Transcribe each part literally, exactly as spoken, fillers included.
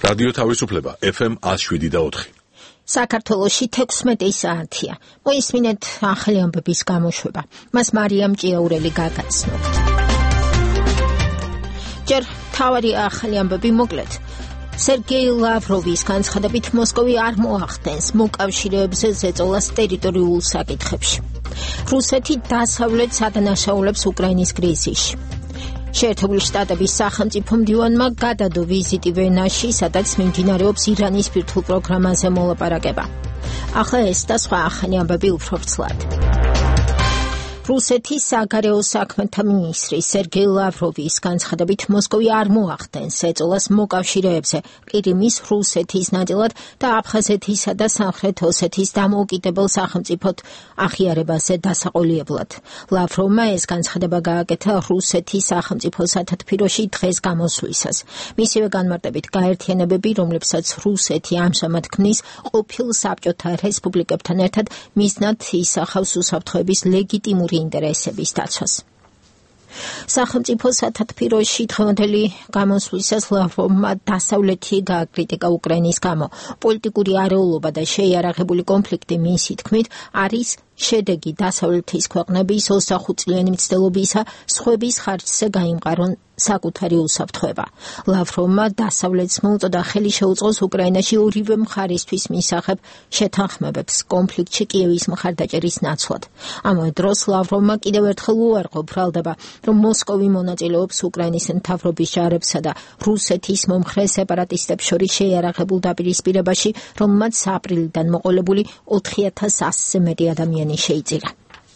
რადიო თავისუფლება ეფ ემ one oh seven და four. საქართველოში თექვსმეტი საათია. მოისმინეთ ახალი ამბების გამოშვება. მას მარიამ ჭიაურელი გაგაცნობთ. ჯერ თავარი ახალი ამბები მოკლედ. სერგეი ლავროვის განცხადებით მოსკოვი არ მოახდენს მოკავშირეებზე ზეწოლას ტერიტორიულ საკითხებში. რუსეთი დასავლეთ სადანაშაულებს უკრაინის კრიზისში. შეერთებული შტატების სახელმწიფო მდივანმა გადადო ვიზიტი ვენაში, სადაც მიმდინარეობს ირანის ბირთვულ პროგრამაზე მოლაპარაკება. ახლა ეს და სხვა ახალი ამბები უფრო ვრცლად. რუსეთის საგარეო საქმეთა მინისტრი სერგეი ლავროვის განცხადებით მოსკოვი არ მოახდენს ზეწოლას მოკავშირეებზე ყირიმის რუსეთის ნაწილად და აფხაზეთისა და სამხრეთ ოსეთის დამოუკიდებელ სახელმწიფოდ აღიარებაზე დასაყოლიებლად. ლავროვმა ეს განცხადება გააკეთა რუსეთის სახელმწიფო სათათბიროში დღეს გამოსვლისას. მისივე განმარტებით გაერთიანებები, რომლებსაც რუსეთი ამჟამად ქმნის, ყოფილ საბჭოთა რესპუბლიკებთან ერთად მიზნად ისახავს უსაფრთხოების ლეგიტიმური ინტერესების დაცვას. სახელმწიფო სათათბიროში დღევანდელი გამოსვლისას ლავროვმა დასავლეთი გააკრიტიკა უკრაინის გამო. პოლიტიკური არეულობა და შეიარაღებული კონფლიქტი მისი თქმით არის შედეგი დასავლეთის ქვეყნების ოცდახუთწლიანი მცდელობისა სხვების ხარჯზე გაიმყარონ საკუთარი უსაფრთხოება. ლავროვმა დასავლეთს მოუწოდა ხელი შეუწყოს უკრაინაში ორივე მხარისთვის მისაღებ შეთანხმებებს კონფლიქტში კიევის მხარდაჭერის ნაცვლად. ამავე დროს ლავროვმა კიდევ ერთხელ უარყო ბრალდება, რომ მოსკოვი მონაწილეობს უკრაინის მთავრობის ჯარებსა და რუსეთის მომხრე სეპარატისტებს შორის შეიარაღებულ დაპირისპირებაში, რომელმაც აპრილიდან მოყოლებული ოთხი ათას ასზე მეტი ადამიანი შეიწირა.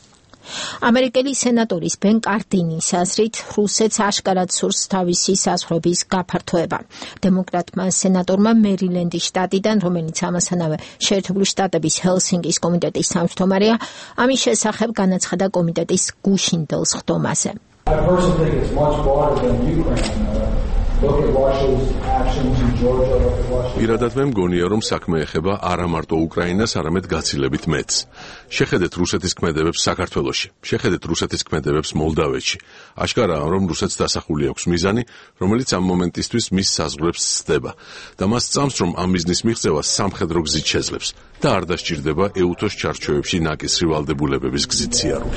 ამერიკელი სენატორის ბენ კარდინის აზრით რუსეთს აშკარად სურს თავისი საზღვრების გაფართოება. დემოკრატმა სენატორმა მერილენდის შტატიდან, რომელიც ამასთანავე შეერთებული შტატების ჰელსინკის კომიტეტის თავმჯდომარეა, ამის შესახებ განაცხადა კომიტეტის გუშინდელ სხდომაზე. I personally think it's much broader than Ukraine. Look at Russia's actions in Georgia. პირადად მე მგონია, რომ საქმე ეხება არა მარტო უკრაინას, არამედ გაცილებით მეც. შეხედეთ რუსეთის ქმედებებს საქართველოში, შეხედეთ რუსეთის ქმედებებს მოლდავეთში. აშკარაა, რომ რუსეთს დასახული აქვს მიზანი, რომელიც ამ მომენტისთვის მის საზღვრებს სცდება და მას წამს, რომ ამ მიზნის მიღწევა სამხედრო გზით შეძლებს და არ დასჭირდება ეუთოს ჩარჩოებში ნაკისრი ვალდებულებების გზით სიარული.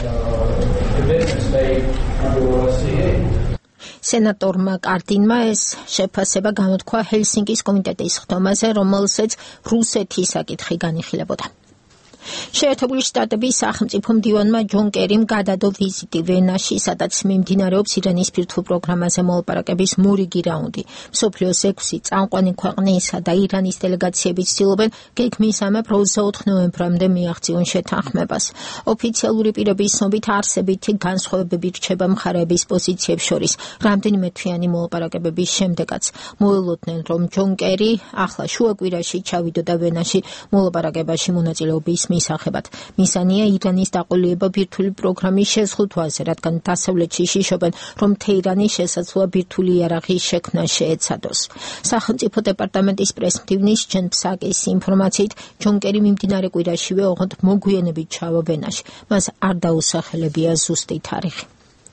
სენატორმა კარდინმა ეს შეფასება გამოთქვა ჰელსინკის კომიტეტის სხდომაზე, რომელზეც რუსეთის საკითხი განიხილებოდა. შეერთებული შტატების სახელმწიფო მდივანმა ჯონ კერიმ გადადო ვიზიტი ვენაში, სადაც მიმდინარეობს ირანის ბირთვულ პროგრამაზე მოლაპარაკების მორიგი რაუნდი. მსოფლიოს ექვსი წამყვანი ქვეყნისა და ირანის დელეგაციები ცდილობენ გეგმისამებრ ოცდაოთხ ნოემბრამდე მიაღწიონ შეთანხმებას. ოფიციალური პირების ცნობით არსებითი განსხვავებები რჩება მხარეების პოზიციებს შორის. რამდენიმე თვიანი მოლაპარაკებების შემდეგაც მოელოდნენ, რომ ჯონ კერი ახლა შუაკვირაში ჩავიდოდა ვენაში მოლაპარაკებაში მონაწილეობის მისაღებად. მიზანია ირანის დაყოლიება ბირთვული პროგრამის შეზღუდვაზე, რადგან დასავლეთში შიშობენ, რომ თეირანი შესაძლოა ბირთვული იარაღის შექმნა შეეცადოს. სახელმწიფო დეპარტამენტის პრესმდივნის ჯენ ფსაკის ინფორმაციით, ჯონ კერი მიმდინარე კვირაშივე ოღონდ მოგვიანებით ჩავა ვენაში. მას არ დაუსახელებია ზუსტი თარიღი.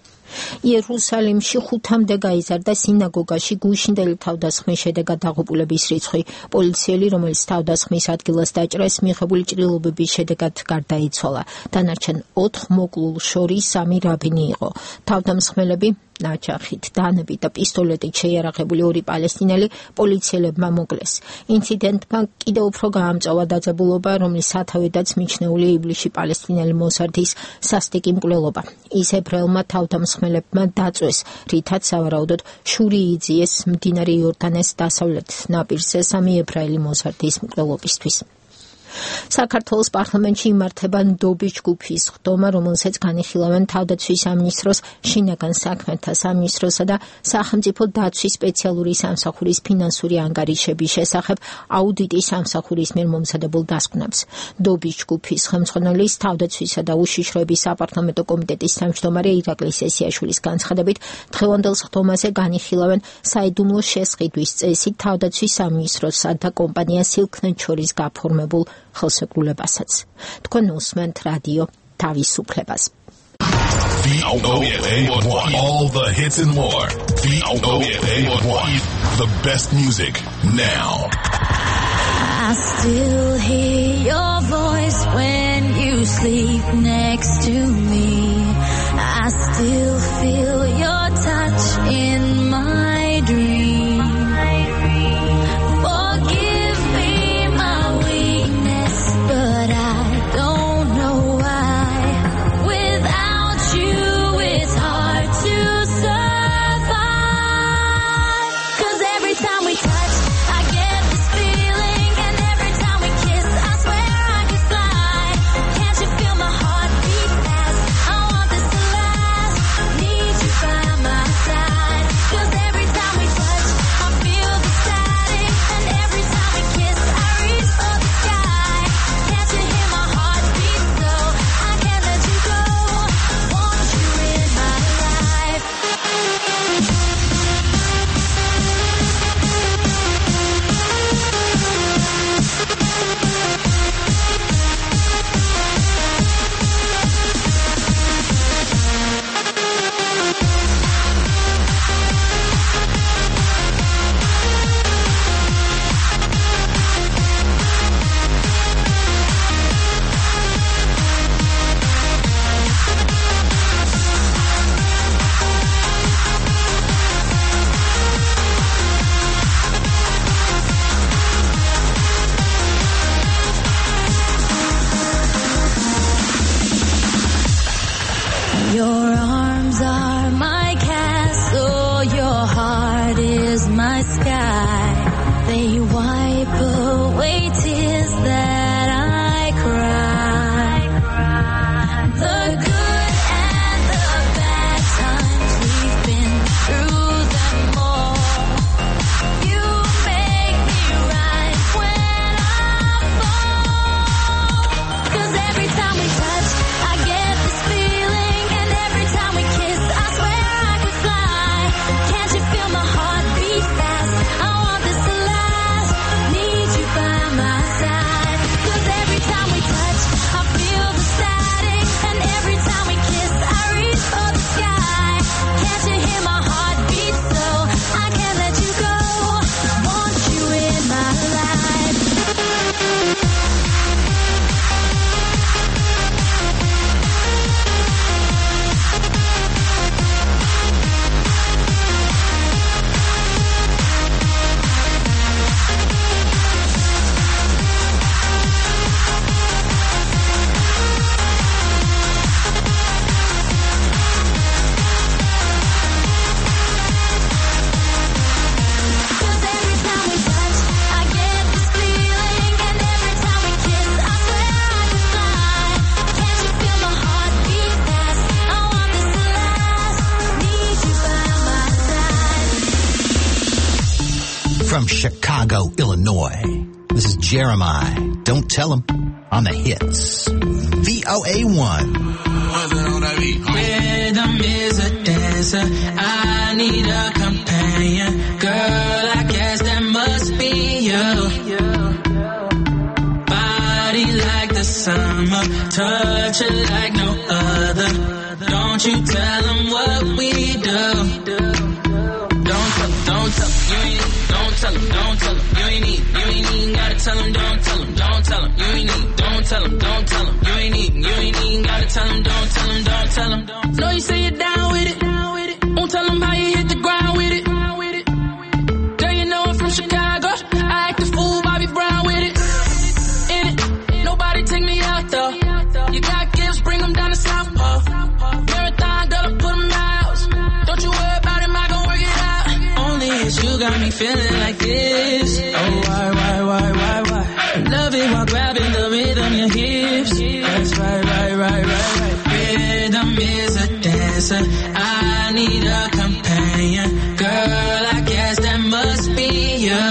იერუსალიმში ხუთამდე გაიზარდა სინაგოგაში გუშინდელი თავდასხმის შედეგად დაღუპულების რიცხვი. პოლიციელი, რომელიც თავდასხმის ადგილას დაჭრეს, მიღებული ჭრილობების შედეგად გარდაიცვალა. დანარჩენ ოთხ მოკლულ შორის სამი რაბინი იყო. თავდამსხმელები ნაჩახით, დანებით და პისტოლეტით შეიარაღებული ორი პალესტინელი პოლიციელებმა მოკლეს. ინციდენტმა კიდევ უფრო გაამწვავა დაძაბულობა, რომლის სათავედაც მიჩნეული ივლისში პალესტინელი მოსარდის სასტიკი მკვლელობა. ის ებრაელმა თავდამსხმელებმა დაწვეს, რითაც სავარაუდოდ შური იძიეს მდინარე იორდანეს დასავლეთ ნაპირზე სამი ებრაელი მოსარდის მკვლელობისთვის. საქართველოს პარლამენტში იმართება ნდობის ჯგუფის სხდომა, რომელსაც განიხილავენ თავდაცვის სამინისტროს, შინაგან საქმეთა სამინისტროსა და სახელმწიფო დაცვის სპეციალური სამსახურის ფინანსური ანგარიშების შესახებ აუდიტის სამსახურის მიერ მომზადებულ დასკვნებს. ნდობის ჯგუფის ხელმძღვანელის თავდაცვისა და უშიშროების საპარლამენტო კომიტეტის თავმჯდომარე ირაკლი სესიაშვილის განცხადებით, დღევანდელ სხდომაზე განიხილავენ საიდუმლო შესყიდვის წესით თავდაცვის სამინისტროსა და კომპანია სილქნეტ შორის გაფორმებულ ხელშეკრულებასაც. თქვენ უსმენთ რადიო თავისუფლებას. V O A one. All the hits and more. V O A one. The best music now. I still hear your voice when you sleep next to me. I still feel your touch in my dream. Forgive me my weakness, but I don't know why. Without you, it's hard to survive. 'Cause every time we touch, I get this feeling, and every time we kiss, I swear I could fly. Can't you feel my heart beat fast? I want this to last. Need you by my side. 'Cause every time we touch, I feel the static, and every time we kiss, I reach for the sky. Can't you hear my heart beat so? I can't let you go. Want you in my life. Your arms are my castle, your heart is my sky. They wipe away tears that I cry. The good and the bad times, we've been through them all. You make me rise when I fall. 'Cause every time we touch, I get this feeling, and every time we kiss, I swear I could fly. Can't you feel my heart beat fast? I want this to last. Need you by my side. 'Cause every time we touch, I feel the static, and every time we kiss, I reach for the sky. Can't you hear my heart beat so? I can't let you go. Want you in my life. Cause every time we touch, I get this feeling, and every time we kiss, I swear I could fly. Can't you feel my heart beat fast? I want this to last. Need you by my side. From Chicago, Illinois, this is Jeremiah. Don't tell him on the hits. V O A one. Rhythm is a dancer. I need a companion. Girl, I guess that must be you. Body like the summer, touch it like no other. Don't you tell them what we do. Don't tell them, don't tell them, you ain't need, don't tell them, don't tell them, you ain't need, you ain't even gotta tell them, don't tell them, don't tell them, you ain't need, don't tell them, don't tell them, you ain't need, you ain't even gotta tell them, don't tell them, don't tell them. Know you say you're down with it, won't tell them how you hit the ground with it. Girl, you know I'm from Chicago, I act a fool, Bobby Brown with it. In it, nobody take me out though. You got gifts, bring them down to South Pole. Marathon, girl, I put them out. Don't you worry about him, I gon' work it out. Only it's you got me feeling like this. Oh, why, why, why, why, why? Love it while grabbing the rhythm, your hips. That's right, right, right, right, right. Rhythm is a dancer. I need a companion. Girl, I guess that must be you.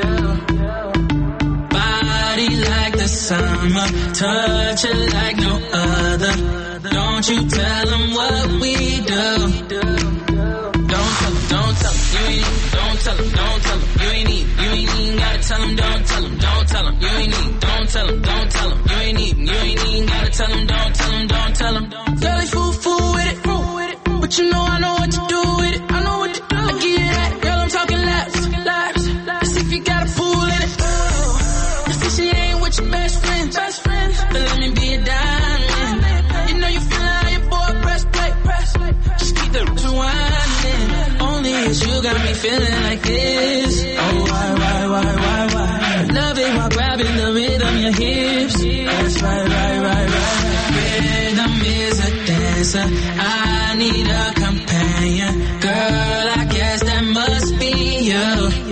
Body like the summer, touch it like no other. Don't you tell them what we do. Don't tell them, don't tell them, you ain't need, don't tell them, don't tell them, you ain't need, you ain't even gotta tell them, don't tell them, don't tell them, you ain't need, don't tell them, don't tell them, you ain't need, you ain't even gotta tell them, don't tell them, don't tell them. Girl, they fool, fool with it, fool. but you know I know what to do with it. I know what to do. I give you that, girl, I'm talking laps, laps. Let's see if you got a pool in it. Oh, let's see she ain't with your best friend, best friend. But let me be a diamond. You know you feel like your boy press play, press play. Just keep the rewinding. Only it's you got me feeling like this. Oh, why, why, why, why, why? Love it while grabbing the rhythm, your hips. That's right, right, right, right. Rhythm is a dancer. I need a companion. Girl, I guess that must be you.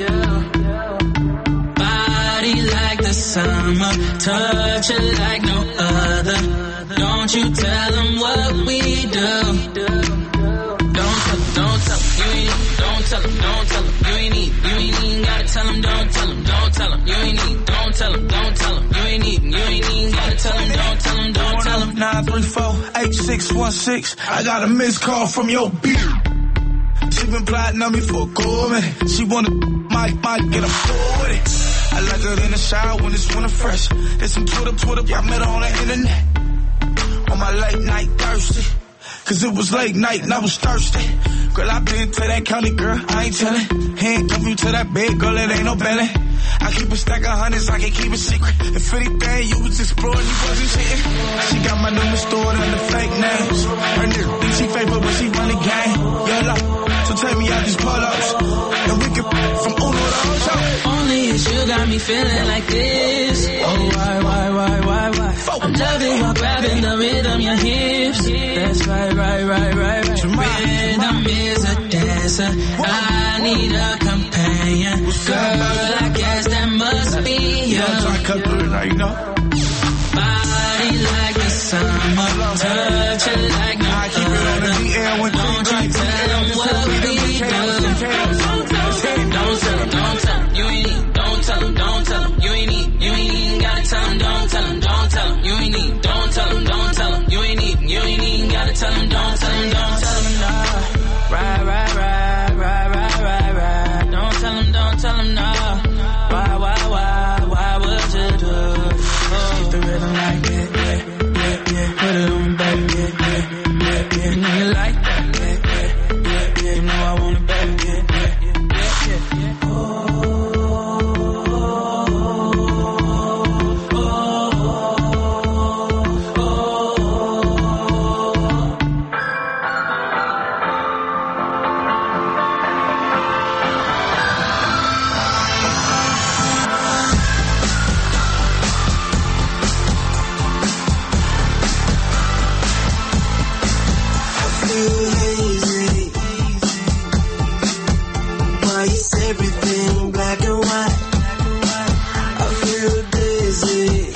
Body like the summer, touch it like no other. Don't you tell them what we do. Don't tell them, don't tell them, you ain't need. Don't tell them, don't tell them, you ain't need. You ain't even gotta tell them, don't tell them, don't tell them, you ain't need. Don't tell them, don't tell them, you ain't need. You ain't even gotta tell them, don't tell them, don't tell them. nine three four, eight six one six. I got a missed call from your beer. She been plotting on me for a cool minute. She wanna might, might get a full with it. I like her in the shower when it's winter fresh. There's some Twitter, Twitter, I met her on the internet. On my late night thirsty. Cause it was late night and I was thirsty. Girl, I been to that county, girl, I ain't tellin'. Handcuff you to that bed, girl, it ain't no belly. I keep a stack of hundreds, I can keep it secret. If anything, you was exploring, you wasn't cheating. She got my number stored under fake names. Her nigga think she favorite, but she run the game. Yellow, so take me out these pull-ups. And we can from Uno to Ocho. Only it's you got me feeling like this. Oh, why, why, why, why, why? I'm loving while grabbing the rhythm, your hips. That's right, right, right, right, right. Rhythm is a dancer. I need a companion. Girl, I guess that must be you. Body like the summer, touch it like no other. Don't you tell them what we do. Don't tell them, don't tell them, you ain't need. Don't tell them, don't tell them, you ain't need. You ain't even gotta tell them, don't tell them, don't tell them, you ain't need. Don't tell them, don't tell them, you ain't need. You ain't even gotta tell them, don't tell them, don't tell them, no. Right, right, right, right, right, right, right. Don't tell them, don't tell them, no. Why, why, why, why would you do it? Keep the rhythm like that, yeah, yeah, yeah. Put it on me, baby, yeah, yeah, yeah, yeah. You know you like that, yeah, yeah, yeah, yeah. You know I want it, baby, yeah, yeah, yeah, yeah, yeah. Oh. Everything black and white. I feel dizzy,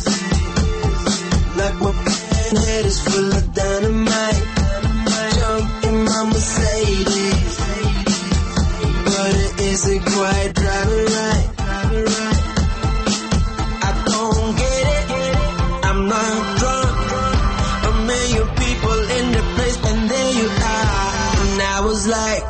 like my head is full of dynamite. Jump in my Mercedes, but it isn't quite driving right. I don't get it, I'm not drunk. A million people in the place, and there you are. And I was like,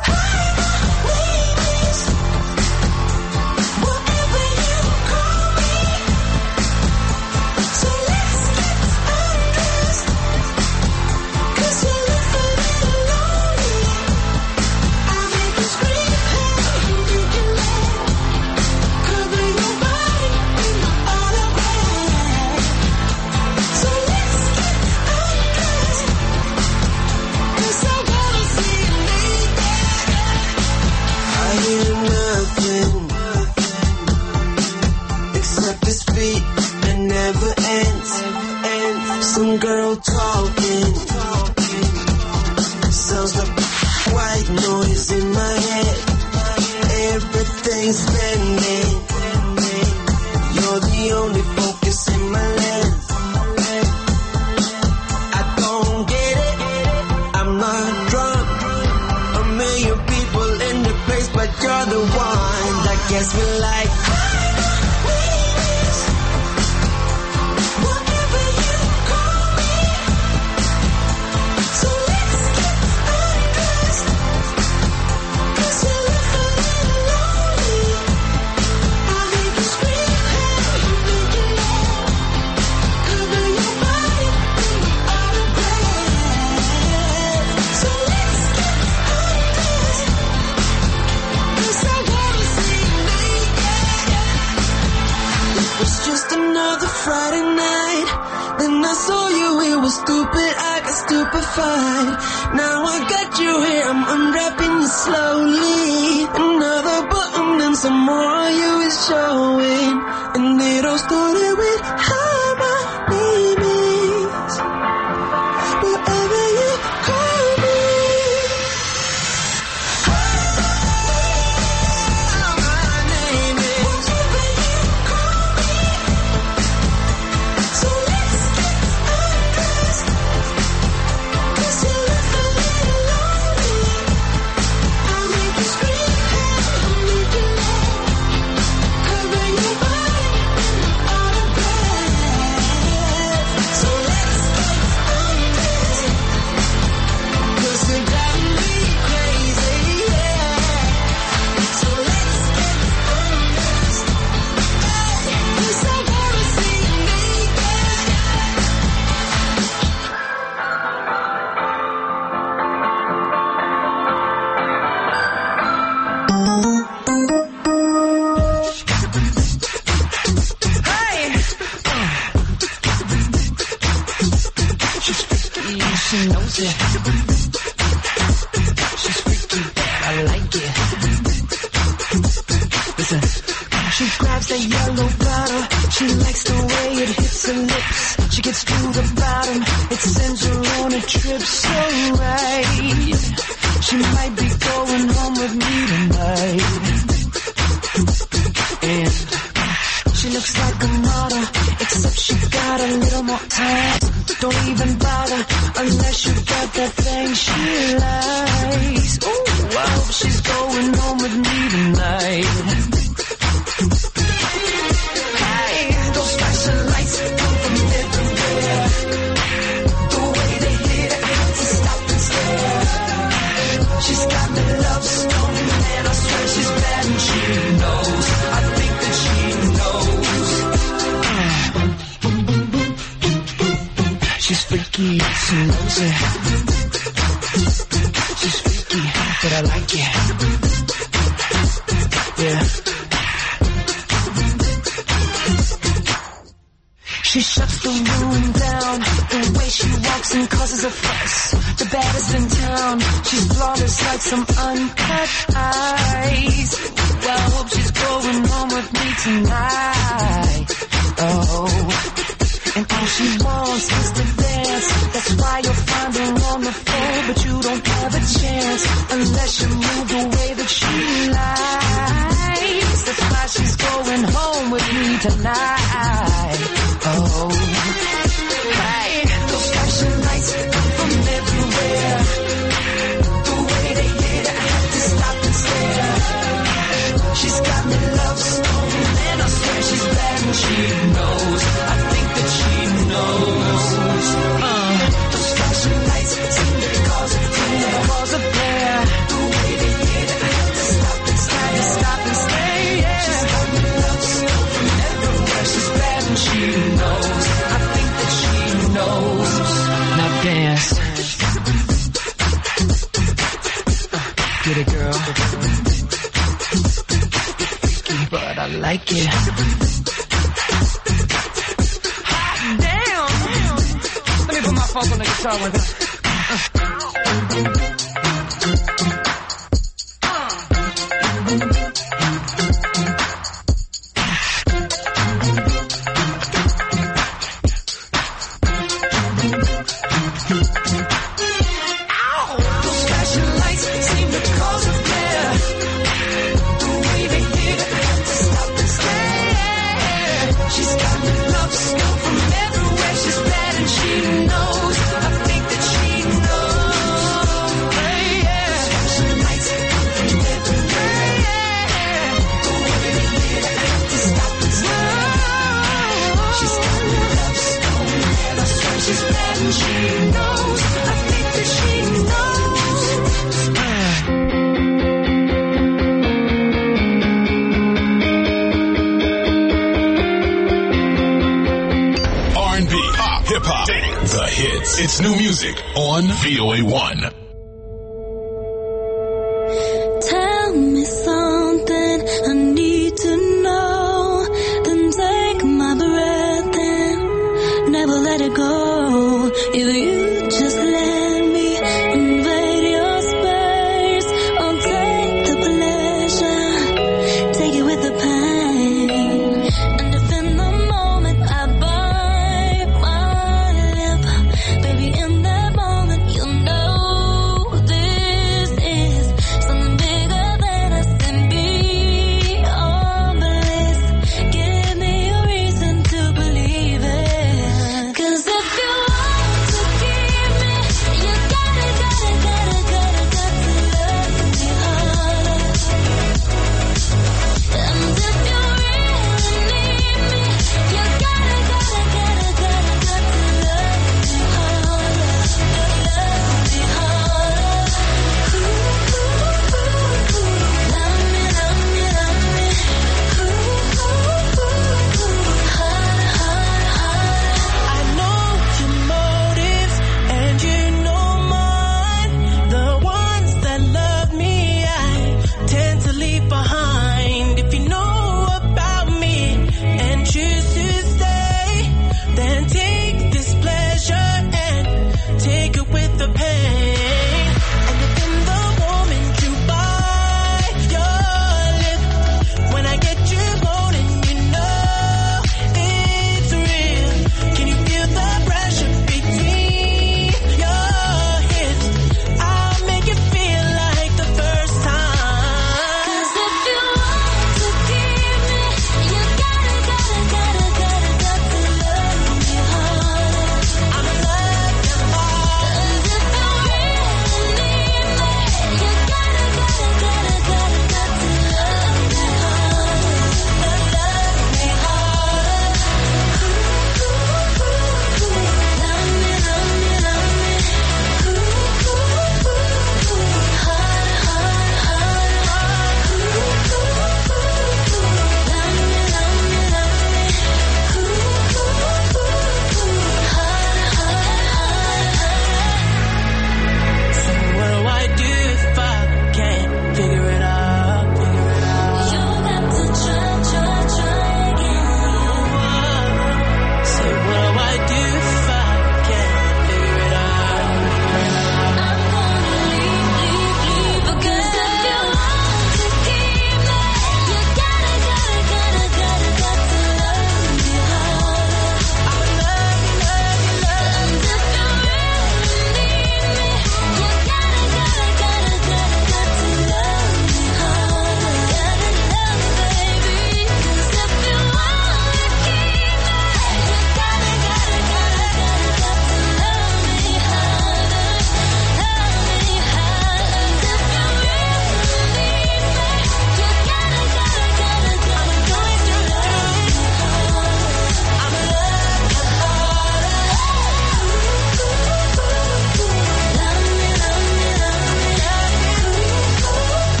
some girl talking, sounds like white noise in my head. Everything's bending, you're the only focus in my lens. I don't get it, I'm not drunk. A million people in the place, but you're the one that gets me like. So let's fight. Now I got you here, I'm unwrapping you slowly. Another button and some more of you is showing. And it all started with how my name is. Whatever you call me. How my name is. Whatever you call me. So let's get undressed. 'Cause you look a little lonely. I'll make you scream, I'll make you laugh. Cover your body out of breath. So let's get undressed. 'Cause you're driving me crazy, yeah. So let's get undressed. You're so wanna see me, hey. She's freaky, she knows it. She's freaky, but I like it. Listen, she grabs that yellow bottle. She likes the way it hits her lips. She gets to the bottom. It sends her on a trip so right. She might be going home with me tonight. And she looks like a model, except she got a little more time. Don't even bother unless you got that thing she likes. Ooh, I hope she's going home with me tonight. Hey, those flashing lights come from everywhere. The way they hit it, I have to stop and stare. She's got me love stone, and I swear she's bad and she knows. I think that she knows. She's freaky, she knows it. She's freaky, but I like it. Yeah. She shuts the room down. The way she walks and causes a fuss. The baddest in town. She's flawless like some uncut ice. Well, I hope she's going home with me tonight. Oh. And all she wants is to dance. That's why you'll find her on the floor, but you don't have a chance unless you move the way that she likes. That's why she's going home with me tonight. Oh, hey, those flashing lights come from everywhere. The way they hit it, I have to stop and stare. She's got me love stone, and I swear she's bad and she knows. I think that she knows. Uh, those flashing lights seem to cause a flare. Cause a flare. The way they hit it, I have to stop and stare. Stop and stay, yeah. She's got me love stone from everywhere. She's bad and she knows. I think that she knows. Now dance. Uh, get it, girl. But I like it. Hot damn! Let me put my funk on the guitar with her. Those flashing lights seem to cause a flare. The way they hit it, I have to stop and stare. She's got me love skill from everywhere. She's bad and she knows. I think that she knows. Hey, yeah. Those flashing lights come from everywhere. Yeah. The way they hit it, I have to stop and stare. She's got me love skill, and I swear she's bad and she knows. I think that she knows. R and B, pop, hip hop, dance, the hits. It's new music on V O A one. Tell me something I need to know. Then take my breath and never let it go. If you just let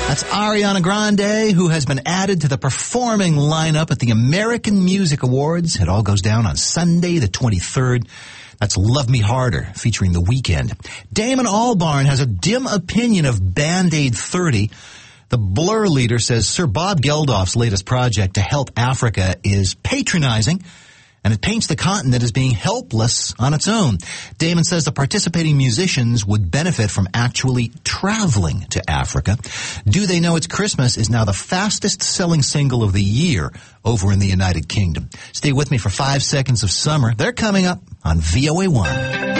That's Ariana Grande, who has been added to the performing lineup at the American Music Awards. It all goes down on Sunday, the twenty-third. That's Love Me Harder, featuring The Weeknd. Damon Albarn has a dim opinion of Band-Aid thirty. The Blur leader says Sir Bob Geldof's latest project to help Africa is patronizing, and it paints the continent as being helpless on its own. Damon says the participating musicians would benefit from actually traveling to Africa. Do They Know It's Christmas is now the fastest-selling single of the year over in the United Kingdom. Stay with me for five seconds of summer. They're coming up on V O A one.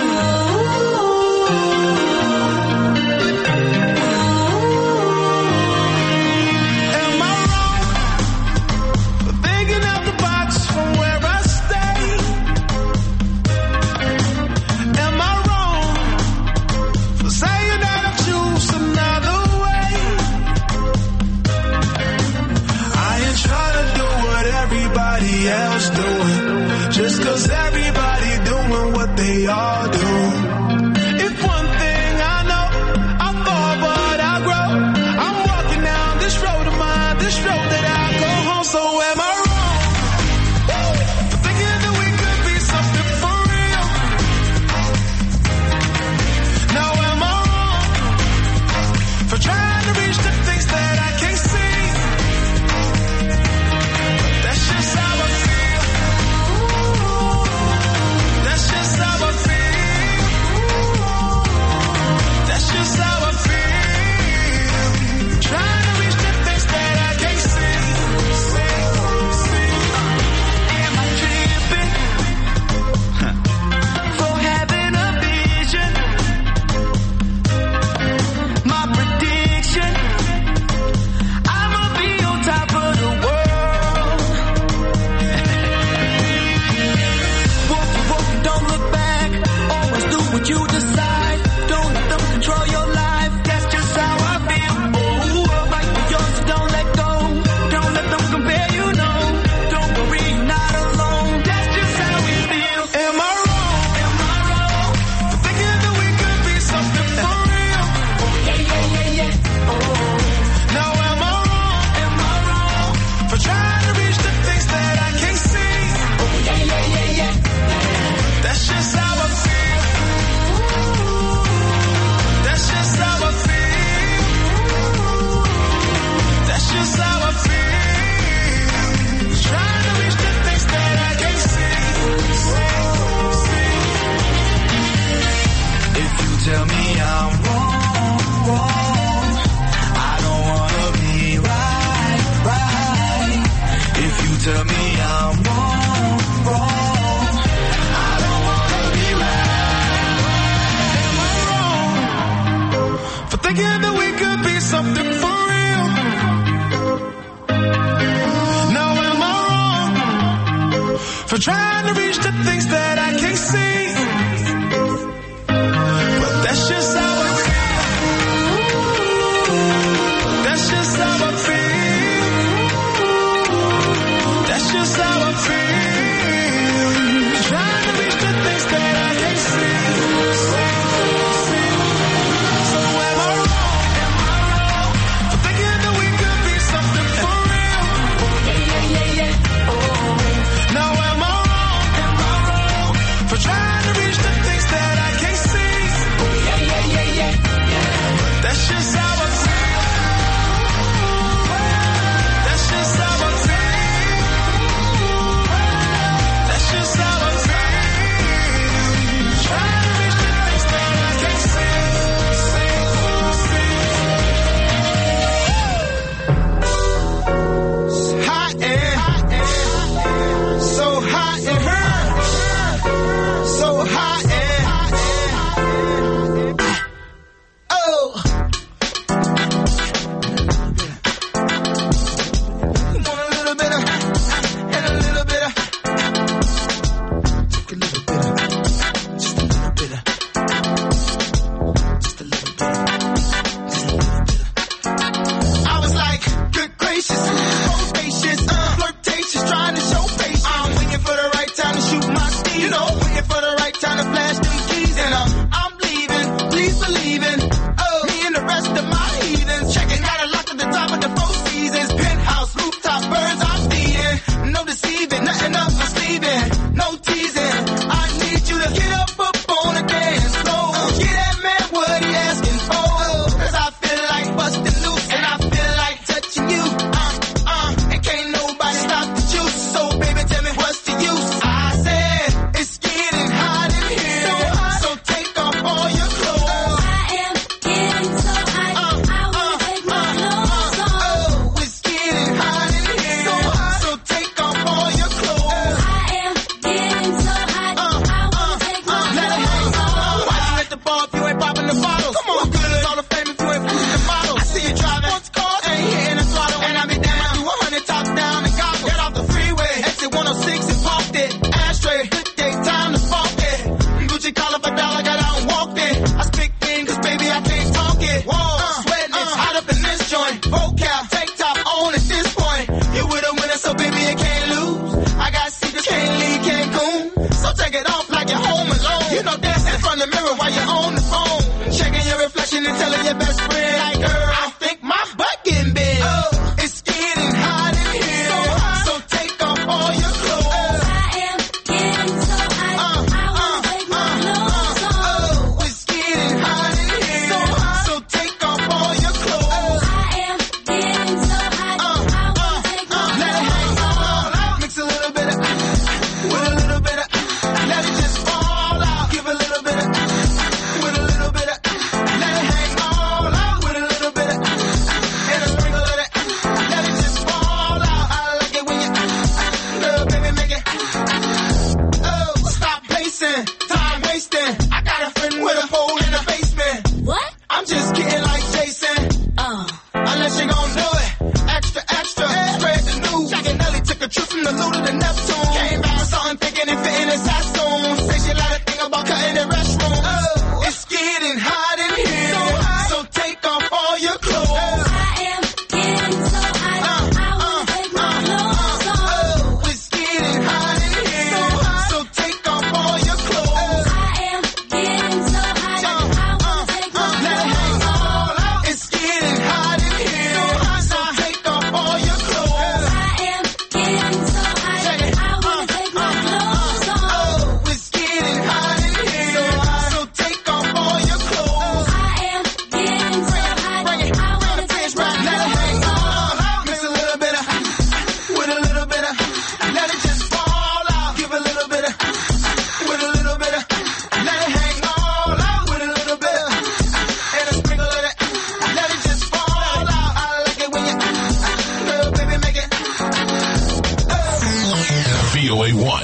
Else doing just cause everybody doing what they all do. If one thing I know, I fall but I grow. I'm walking down this road of mine, this road that I go home. So am I wrong for thinking that we could be something for real? Now am I wrong for trying to reach the things that I can't see? That's just how I feel. You decide, don't let them control your life. That's just how I feel. Oh, fight for yours, don't let go. Don't let them compare, you know. Don't worry, you're not alone. That's just how we feel. Am I wrong? Am I wrong for thinking that we could be something for real? Oh, yeah, yeah, yeah, yeah. Oh, now am I wrong? Am I wrong for trying to reach the things that I can't see? Oh, yeah, yeah, yeah, yeah. That's just how I feel. That's just how I feel. That's just how I feel. Trying to reach the things that I can't see. If you tell me I'm wrong, wrong, I don't wanna be right, right. If you tell me I'm wrong, wrong, I don't wanna be right. Am I wrong for thinking that we could be something for real? Now am I wrong for trying to reach the things that I can't see? But that's just how I feel. That's just how I feel. That's just how I feel. Trying to reach the things that I can't see. So am I wrong? Am I wrong for thinking that we could be something for real? Yeah, yeah, yeah, yeah. Oh, now am I wrong? Am I wrong for trying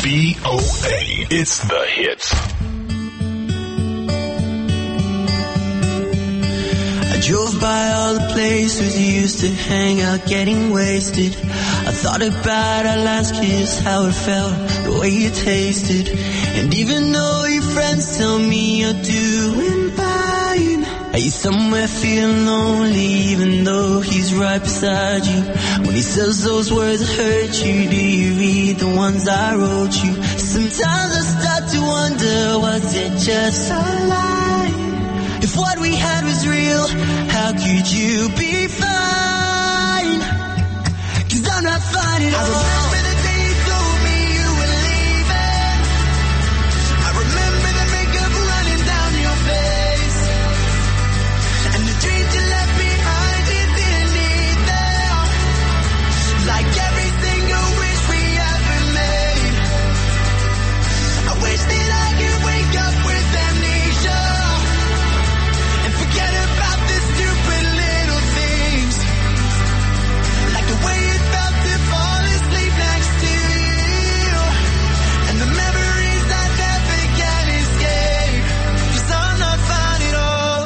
V O A. It's the hits. I drove by all the places you used to hang out getting wasted. I thought about our last kiss, how it felt, the way you tasted. And even though your friends tell me you're doing fine, are you somewhere feeling lonely even though he's right beside you? When he says those words that hurt you, do you read the ones I wrote you? Sometimes I start to wonder, was it just a lie? If what we had was real, how could you be fine? 'Cause I'm not fine at all. I remember the day you told me you were leaving. I remember the makeup running down your face, and the dreams you left behind you didn't need them. Like every single wish we ever made. I wish that I could wake up with amnesia and forget about the stupid little things. Like the way it felt to fall asleep next to you, and the memories I never can escape. 'Cause I'm not fine at all.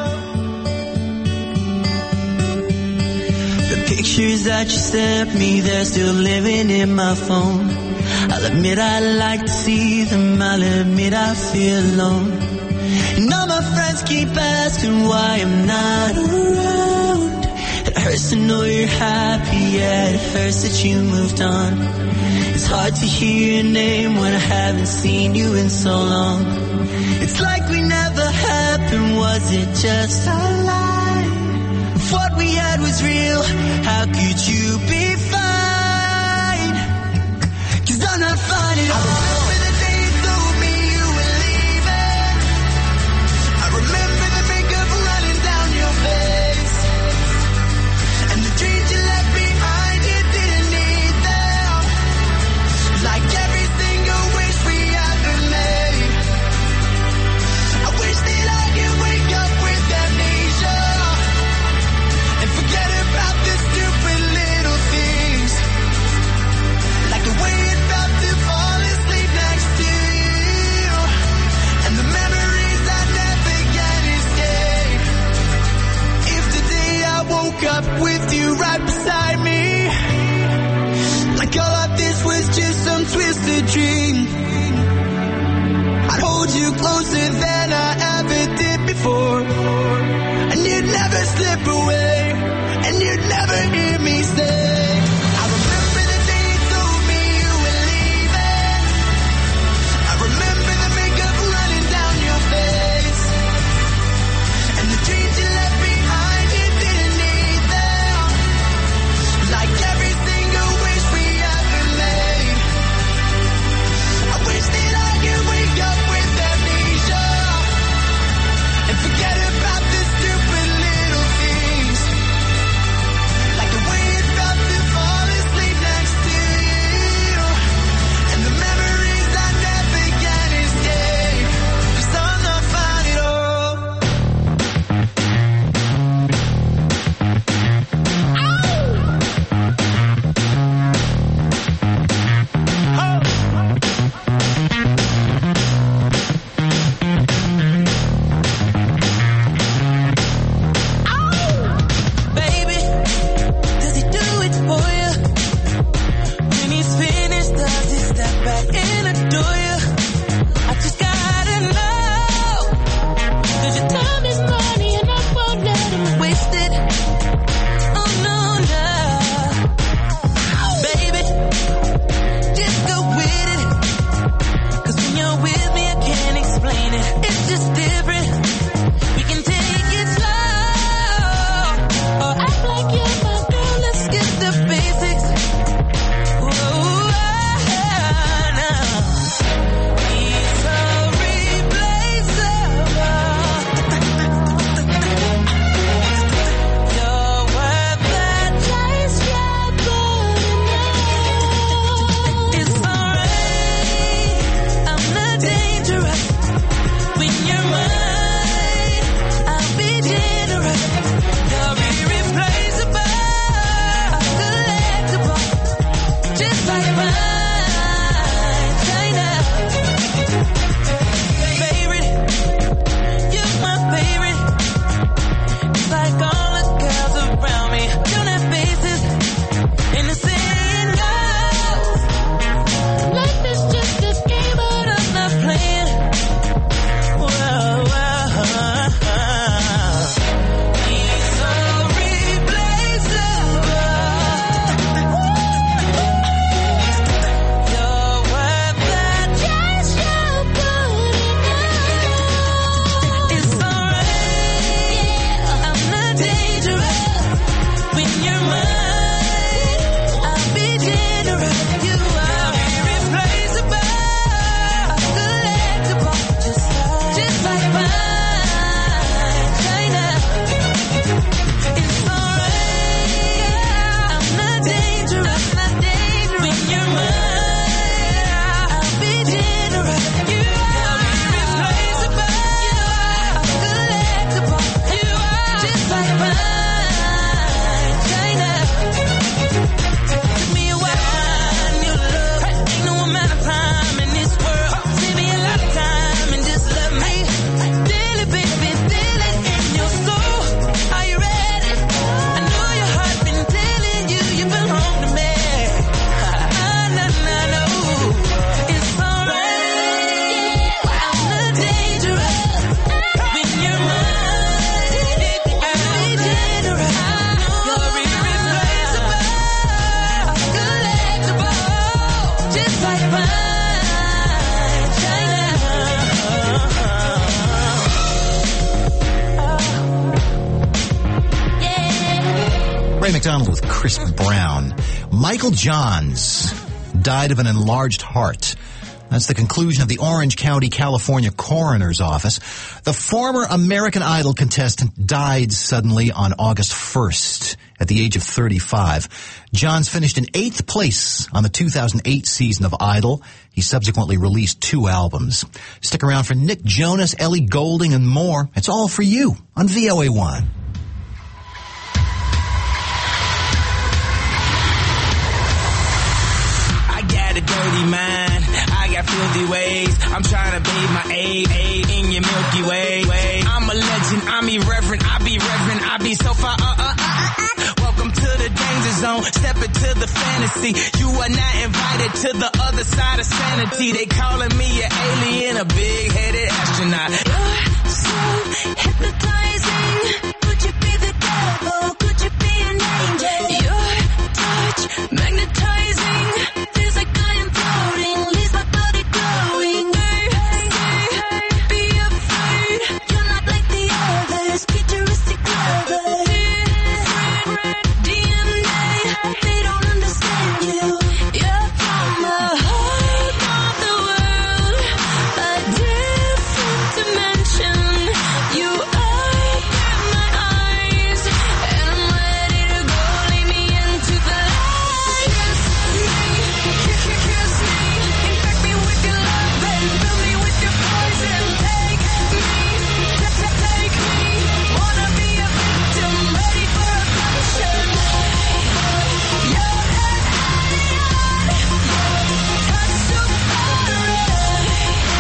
The pictures that you sent me, they're still living in my phone. I'll admit I like to see them, I'll admit I feel alone. And all my friends keep asking why I'm not around. It hurts to know you're happy, yeah, it hurts that you moved on. It's hard to hear your name when I haven't seen you in so long. It's like we never happened, was it just a lie? If what we had was real, how could you be fine? 'Cause I'm not fine at all. I remember the day you told me you were leaving. I remember the makeup running down your face, and the dreams you left behind you didn't need them. Like every single wish we ever made. I wish that I could wake up with amnesia and forget about the stupid little things. Like the way it felt to fall asleep next to you, and the memories I never can escape. If today I woke up with you right beside me, like all of this was just some twisted dream, I'd hold you closer than I ever did before, and you'd never slip away, and you'd never hear me say, I remember the day you told me you were leaving. I remember the makeup running down your face, and the dreams you left behind you didn't need them. Ray McDonald with Chris Brown. Michael Johns died of an enlarged heart. That's the conclusion of the Orange County, California Coroner's Office. The former American Idol contestant died suddenly on August first at the age of thirty-five. Johns finished in eighth place on the two thousand eight season of Idol. He subsequently released two albums. Stick around for Nick Jonas, Ellie Goulding, and more. It's all for you on V O A one. I got a dirty mind. I got filthy ways. I'm trying to bathe my aid, aid in your Milky Way. way. I'm a legend. I'm irreverent. I be reverent. I be so far. Uh, uh, uh, uh. Welcome to the danger zone. Step into the fantasy. You are not invited to the other side of sanity. They calling me an alien, a big-headed astronaut. You're so hypnotizing. Could you be the devil? Could you be an angel? Your touch magnetizing. Feels like I am floating. Leaves my body glowing. Be afraid. You're not like the others. Futuristic lovers. D N A. They don't understand you. You're from the heart of the world. A different dimension. You open my eyes. And I'm ready to go. Lead me into the light. Kiss me. Kiss me. Infect me with your love and fill me with your poison. Take me. Take me. Wanna be a victim. Ready for a passion. You're an alien. Touch so far.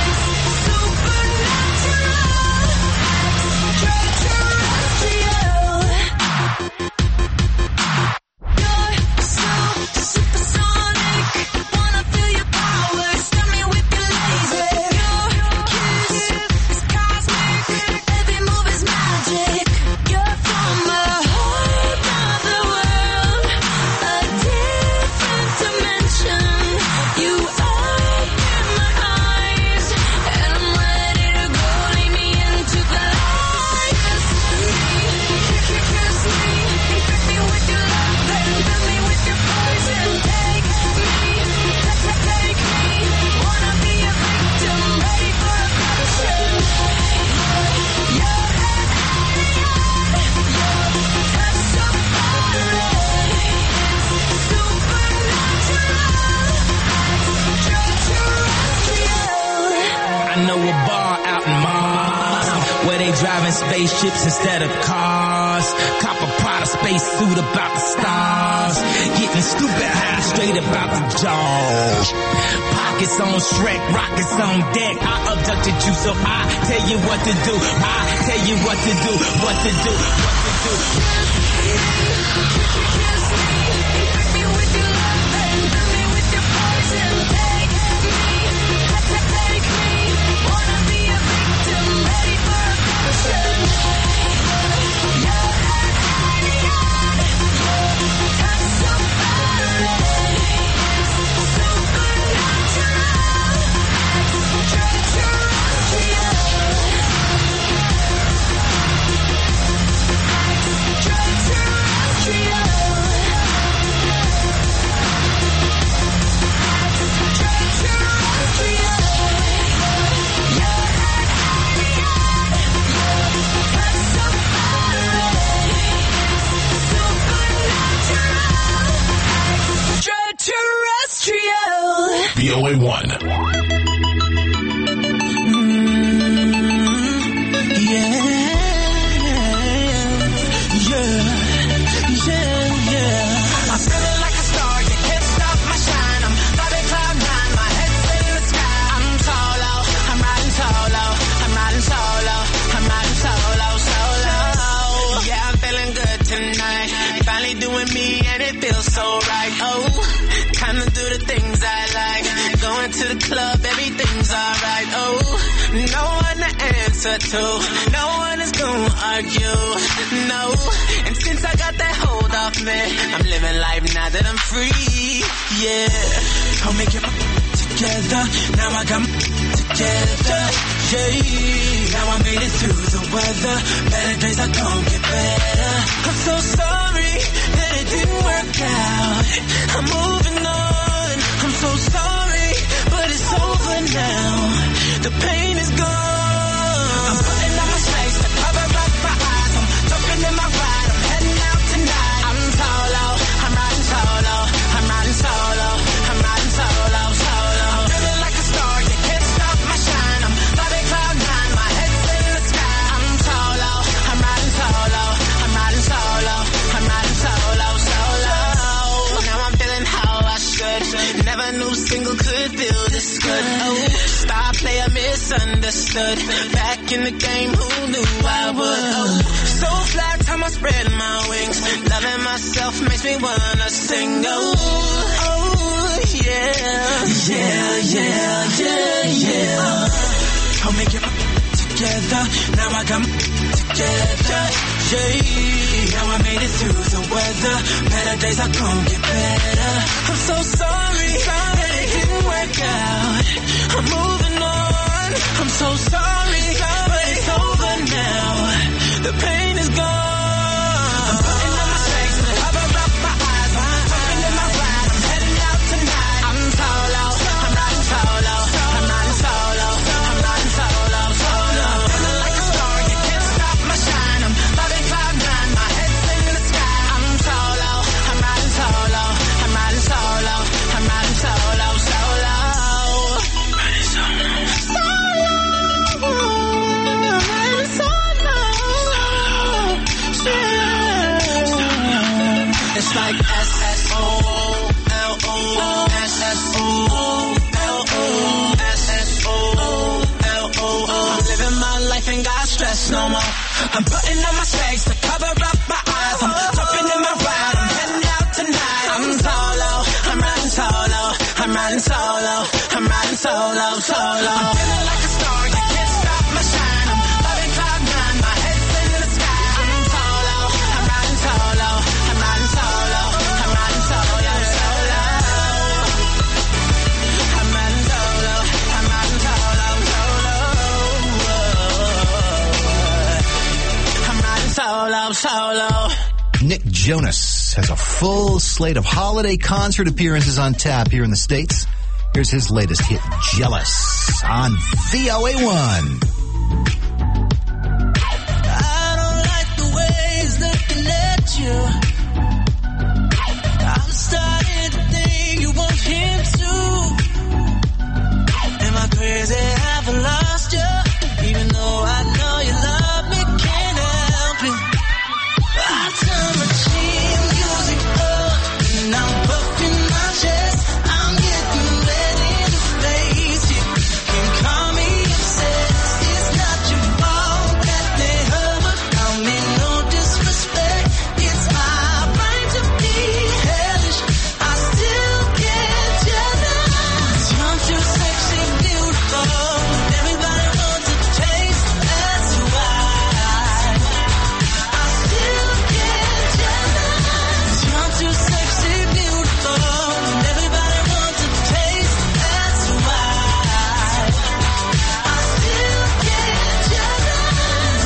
Supernatural. Extraterrestrial. You're so supersonic. Wanna feel your power. Stun me with your laser. Your kiss is cosmic. Every move is magic. You're from the heart of the world. A different dimension. You open my eyes. And I'm ready to go. Lead me into the light. Kiss me. Kiss me. Infect me with your love and fill me with your poison. Take me. Take me. Wanna be a victim. Ready for a passion. You're an alien. Touch so far. Supernatural. I know a bar out in Mars where they driving spaceships instead of cars. Cop a Prada space suit about the stars. Getting stupid high straight about the jaws. Pockets on Shrek, rockets on deck. I abducted you, so I tell you what to do. I tell you what to do, what to do, what to do. Kiss me. Infect me with your love and fill me with your poison. Take me. Take me. Wanna be a victim. Ready for a passion. You're an alien. Touch so far. Extraterrestrial. V O A one. To the club, everything's alright. Oh, no one to answer to, no one is gonna argue. No, and since I got that hold off me, I'm living life now that I'm free. Yeah, I'll make it together. Now I got together. Yeah, now I made it through the weather. Better days are gonna get better. I'm so sorry that it single could feel this good. Oh, star player misunderstood. Back in the game, who knew I would? Oh, so fly, time I spread my wings. Loving myself makes me wanna sing. Oh, oh, yeah. Yeah, yeah, yeah, yeah. Told me get my together. Now I got my together. Yeah, now I made it through the weather. Better days are gonna get better. I'm so sorry that it didn't work out. I'm moving on. I'm so sorry, but it's over now. The pain is gone. I'm putting on my shades to cover up my eyes. I'm jumping in my ride. I'm heading out tonight. I'm solo. I'm riding solo. I'm riding solo. I'm riding solo. Solo. Feeling like a star. You can't stop my shine. I'm loving cloud nine. My head's in the sky. I'm solo. I'm riding solo. I'm riding solo. I'm riding solo. Solo. Riding solo. Solo. I'm riding solo. It's like S S O L O S S O L O S S O L O. I'm living my life, ain't got stress no more. I'm putting on my shades to cover up my eyes. I'm jumping in my ride. I'm heading out tonight. I'm solo. I'm riding solo. I'm riding solo. I'm riding solo. Solo. I'm feeling like a star. You can't stop my shine. I'm loving cloud nine. My head's in the sky. I'm solo. I'm riding solo. I'm riding solo. I'm riding solo. Solo. I'm riding solo. I'm riding solo. Solo. I'm riding solo. Solo. Nick Jonas has a full slate of holiday concert appearances on tap here in the States. Here's his latest hit, Jealous, on V O A one. I don't like the way he's looking at you. I'm starting to think you want him too. Am I crazy? Have I lost you? Even though I know you love me, can't help it. I turn my cheap music up and I'm puffing my chest. I'm getting ready to face it. Can call me obsessed. It's not your fault that they harbor. I mean no disrespect. It's my right to be hellish. I still get jealous. You're too sexy, beautiful. Everybody wants a taste. That's why I still get jealous. You're too sexy, beautiful. Everybody wants a taste. That's why I still get jealous.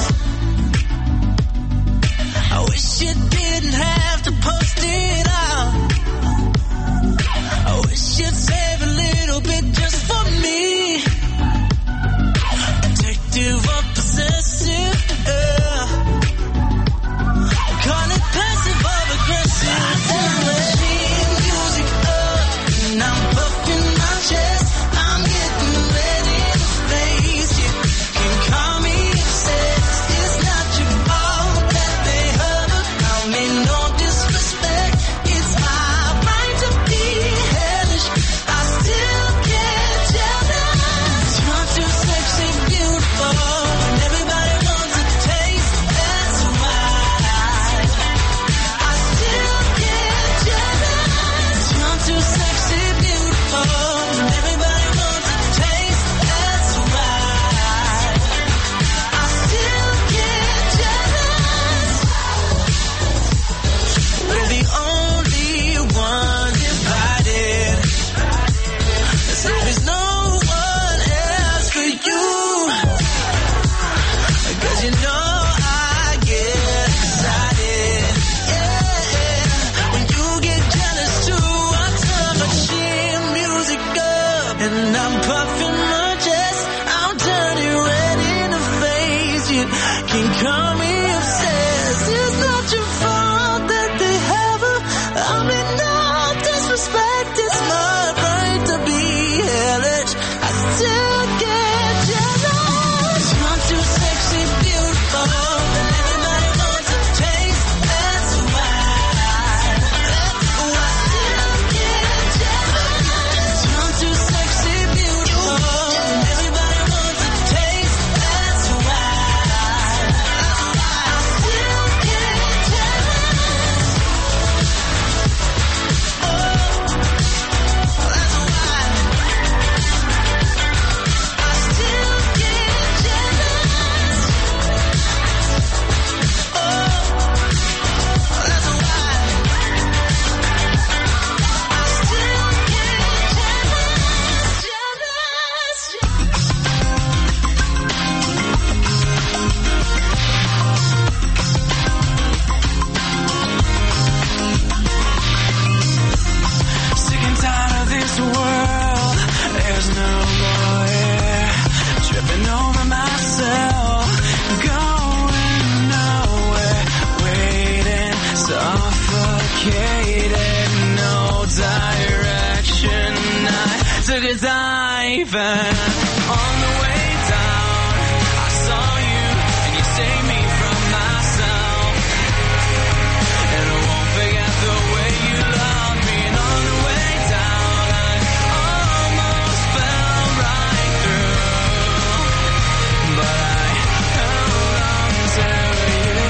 I wish you didn't have to post it out. I wish you'd save a little bit just for me. Addictive or possessive, yeah. Call it passive or aggressive. I turn my cheap music up and I'm puffing my chest. I'm getting ready to face it. Can call me obsessed. It's not your fault that they harbor. I mean no disrespect. It's my right to be hellish. I still get jealous. You're too sexy, beautiful. And everybody wants a taste. That's why I still get jealous. You're too sexy, beautiful. And everybody wants a taste. That's why I still get jealous. We're the only one divided. As if there's no one else for you. Cause you know I get excited. Yeah. When you get jealous too, I turn my chin music up and I'm puffing my chest. I'm turning ready to face it. Can call me obsessed. It's not your fault that they have her. I mean no disrespect. It's my right to be hellish. I still get jealous. You're too sexy, beautiful. And everybody wants a taste. That's why I still get jealous. You're took a dive and on the way down I saw you and you saved me from myself. And I won't forget the way you loved me. And on the way down I almost fell right through, but I held on to you.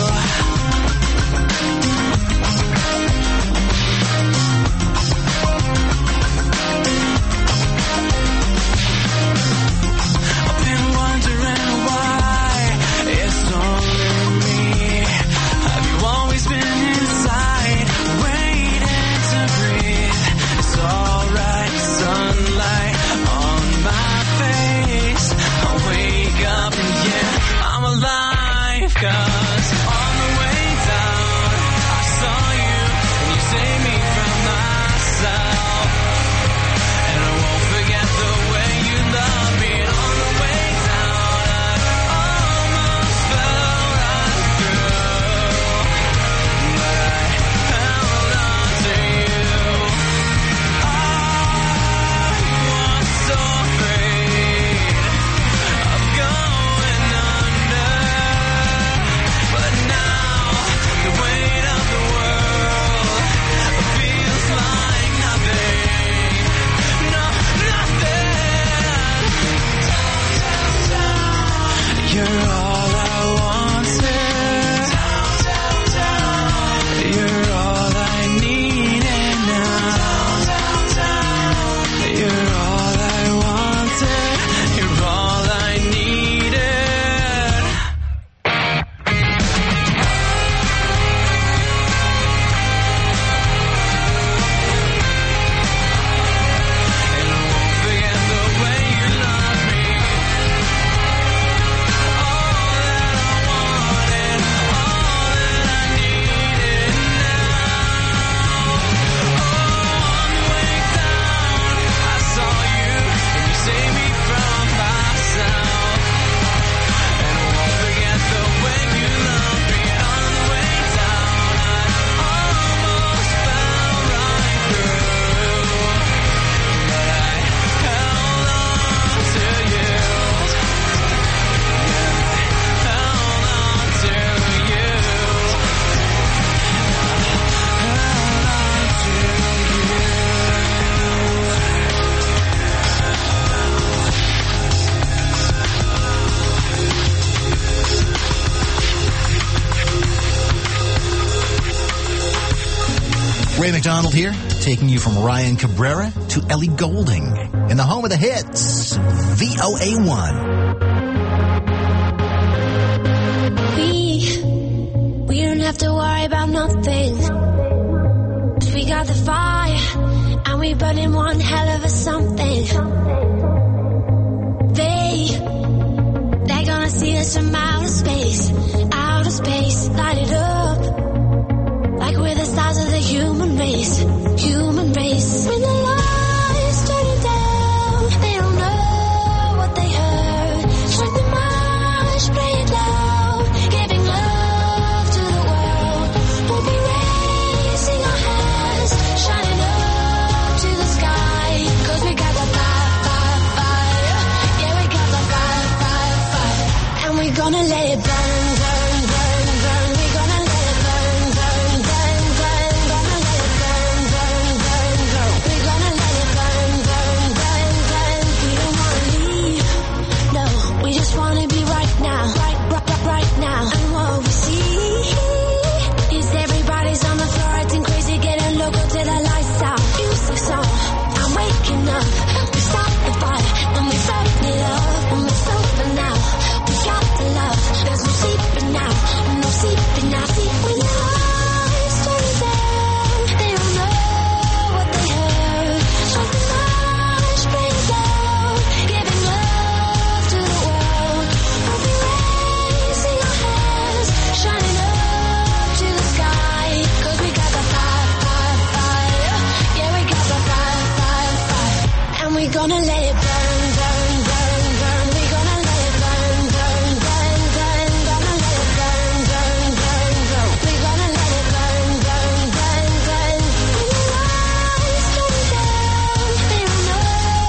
I've been wondering why it's only me. Have you always been inside, waiting to breathe? It's alright, sunlight on my face. I wake up and yeah, I'm alive. 'Cause on the way down I saw you and you saved me from myself. And I won't forget the way you loved me. And on the way down I almost fell right through, but I held on to you. I was so afraid of going under, but now the weight of the world feels like nothing. No, nothing. You're all I wanted. You're all I needed now. You're all I wanted. You're all I needed. And I won't forget the way you love me. All that I wanted, all that I needed now. Oh, on the way down I saw you and you saved me from myself. And I won't forget the way you loved me. And on the way down I almost fell right through, but I held on to you. Held on to you. Held on to you. Ray McDonald here, taking you from Ryan Cabrera to Ellie Goulding in the home of the hits, V O A one. We, we don't have to worry about nothing. 'Cause we got the fire, and we burning one hell of a something. They, they're gonna see us from outer space, outer space, light it up. Like we're the stars of the human race, human race. When the lights turn down, they don't know what they heard. Strike the march, play it loud, giving love to the world. We'll be raising our hands, shining up to the sky. 'Cause we got the fire, fire, fire. Yeah, we got the fire, fire, fire. And we're gonna let it burn, burn, burn, burn. We're gonna let it burn, burn, burn, burn. Gonna let it burn, burn, burn, burn. We're gonna let it burn, burn, burn, burn. We don't wanna leave, no. We just wanna be right now, right, right, right, right now. And what we see is everybody's on the floor acting crazy, getting local till the lights out. Music's on, I'm waking up. We start the fire and we burn it up, and it's over now. We got the love, there's no sleeping now, no sleeping now. See, when the lights turn down, they don't know what they heard. Strike the march, play it loud, giving love to the world. We'll be raising our hands, shining up to the sky. 'Cause we got the fire, fire, fire. Yeah, we got the fire, fire, fire. And we're gonna let it burn, burn, burn, burn. We're gonna let it burn, burn, burn, burn. Gonna let it burn, burn, burn, burn. We're gonna let it burn, burn, burn, burn. When the lights turn down, they don't know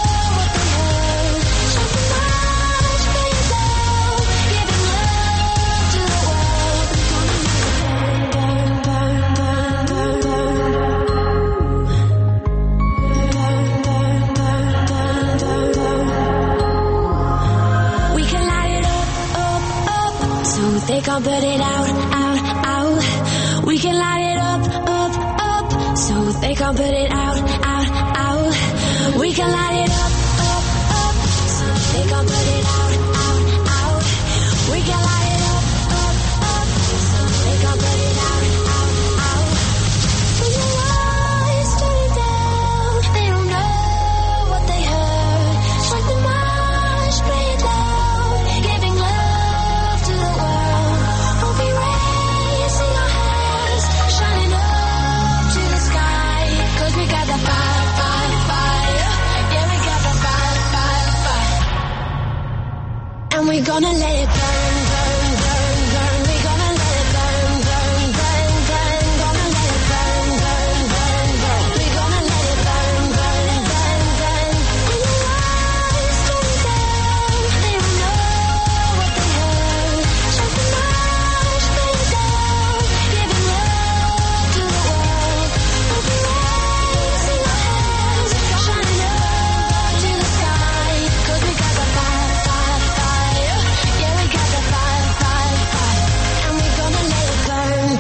can't put it out, out, out. We can light it up, up, up. So they can't put it out, out, out. We can light it up, up, up. So they can't put it out, out, out. We can light it up, up, up. So they can't put it out, out, out. When your eyes turn it down, they don't know what they heard. Strike the march, play it loud, giving love to the world. We'll be raising our hands, shining up to the sky. 'Cause we got the fire, fire, fire. Yeah, we got the fire, fire, fire. And we're gonna let it burn, burn, burn, burn. We're gonna let it burn, burn, burn, burn. Gonna let it burn, burn, burn, burn. We're gonna let it burn, burn, burn, burn. When your eyes turn down, they don't know what they heard. Strike the march, play it down, giving love to the world. We'll be raising our hands, shining up to the sky. 'Cause we got the fire, fire, fire. Yeah, we got the fire, fire, fire. And we're gonna let it burn.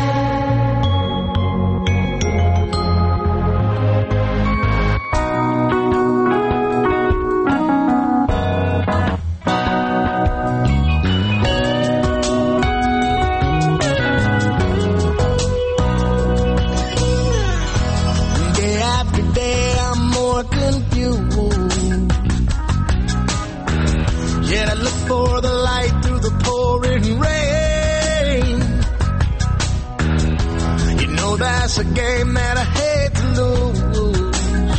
Day after day, I'm more confused. Yet I look for the light through the pouring rain. You know that's a game that I hate to lose.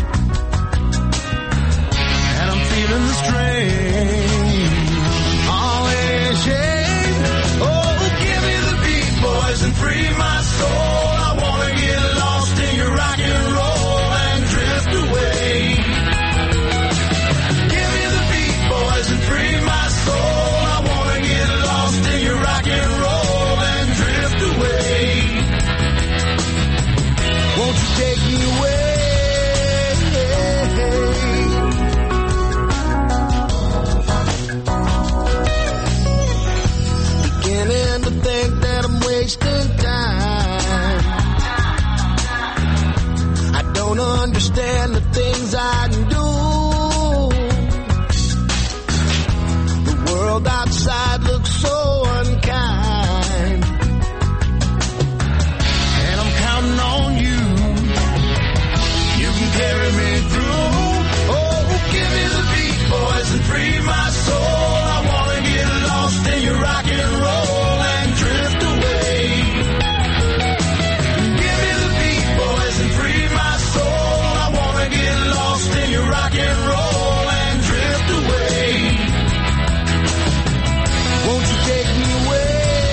And I'm feeling the strain. Always, yeah. Oh, give me the beat, boys, and free my soul. I wanna get lost in your rock and roll and drift away. Give me the beat, boys, and free my soul. I wanna get lost in your rock and roll and drift away. Won't you take me away? Beginning to think that I'm wasting time. I don't understand the things I do. The world outside looks so unkind. And I'm counting on you. You can carry me through. Oh, give me the beat, boys, and free my soul. I wanna get lost in your rock and roll and drift away. Give me the beat, boys, and free my soul. I wanna get lost in your rock and roll and drift away. Won't you take me away?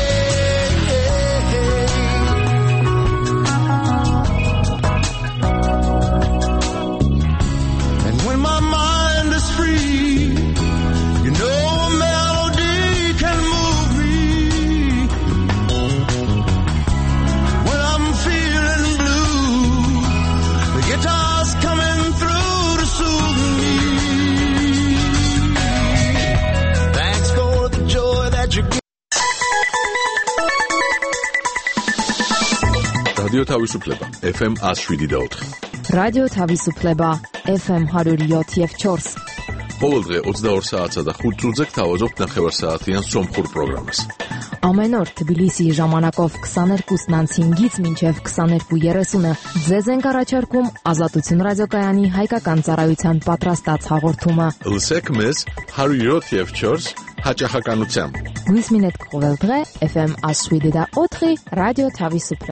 And when my mind is free, you know a melody can move me. When I'm feeling blue, the guitar's coming through to soothe me. Thanks for the joy that you give. რადიო თავისუფლება ეფ ემ one oh seven და four. რადიო თავისუფლება ეფ ემ one oh seven და four. ყოველ დღე ოცდაორ საათსა და ხუთ წუთზე გთავაზობთ ნახევარსაათიან სომხურ პროგრამას. Ամեն օր Թբիլիսիի ժամանակով twenty-two հինգից մինչև twenty-two thirty-ը ձեզ ենք առաջարկում Ազատություն ռադիոկայանի հայկական ծառայության պատրաստած հաղորդումը։ Լսեք մեզ one oh seven და four հաճախականությամբ։ Հույս մինետ կողել დღե էֆ էմ one oh seven და four ռադիո Թավիսուփլե